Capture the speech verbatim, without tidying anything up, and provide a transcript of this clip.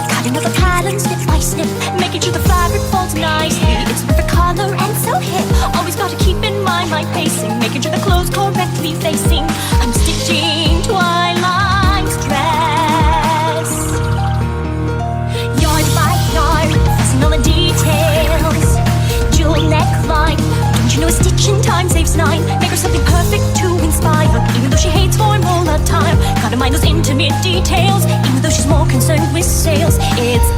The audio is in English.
Cutting out the pattern snip by snip, making sure the fabric folds nicely. It's a perfect color and so hip. Always gotta keep in mind my pacing, making sure the clothes correctly facing. I'm stitching Twilight's dress, yard by yard, fussing on the details. Jewel neckline, don't you know a stitch in time saves nine? Make her something perfect to inspire, even though she hates formal attire. Gotta mind those intimate details, even though she's more concerned with sales. It's